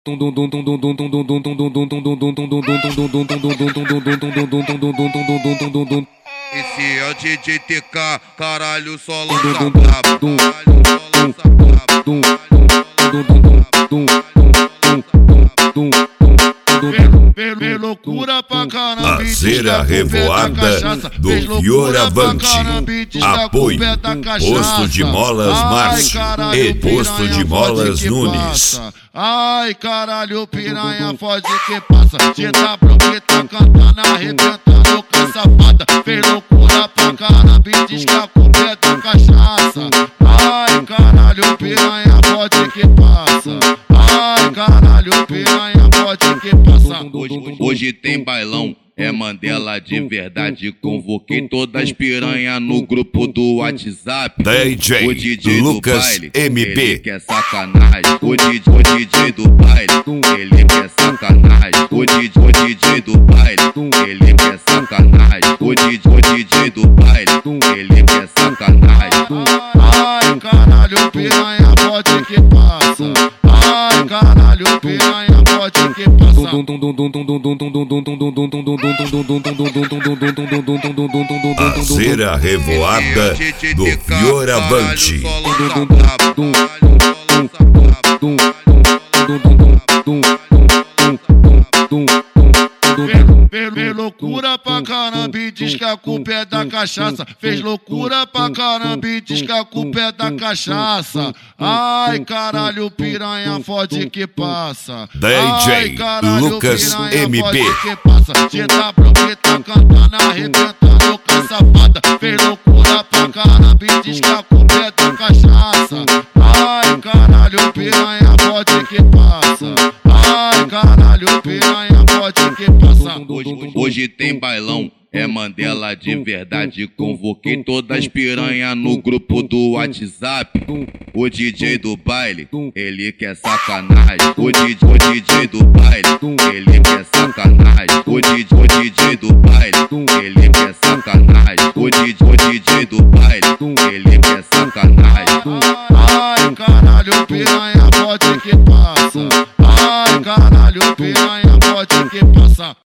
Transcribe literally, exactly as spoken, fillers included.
Esse é o D J T K, caralho, só lança brabo. Fez loucura pra caramba, Lazeira Revoada do Fioravante. Apoio Posto de Molas Márcio e Posto de Molas Nunes. Ai caralho, piranha fode que passa. Cê tá branqueta cantando, arrebentando com a safada. Fez loucura pra caramba e diz que a culpa é da cachaça. Ai caralho, piranha fode que passa. Ai caralho, piranha fode que passa. Hoje, hoje tem bailão, é Mandela de verdade. Convoquei todas as piranha no grupo do WhatsApp. D J O D J Lucas do baile, M P. ele quer sacanagem. O D J, o D J do baile, ele quer sacanagem. O D J, o D J do baile, ele quer sacanagem. O D J, o D J do baile, ele quer sacanagem. Ai caralho, piranha fode que passa. Ai caralho, piranha fode que passa. Lazeira Revoada do Fioravante. Fez loucura pra caramba e diz que a culpa é da cachaça. Fez loucura pra caramba e diz que a culpa é da cachaça. Ai caralho, piranha fode que passa. D J Lucas M P. Cê tá branqueta cantando, arrebentando com a safada. Fez loucura pra caramba e diz que a culpa é da cachaça. Ai caralho, piranha fode que passa. Ai caralho, piranha fode que passa. Hoje, hoje tem bailão, é Mandela de verdade. Convoquei todas as piranha no grupo do WhatsApp. O D J do baile, ele quer sacanagem. O D J, o D J do baile, ele quer sacanagem. O D J, o D J do baile, ele quer sacanagem. O D J, o D J do baile, ele quer sacanagem. Ai caralho, piranha fode que passa. Ai caralho, piranha fode que passa.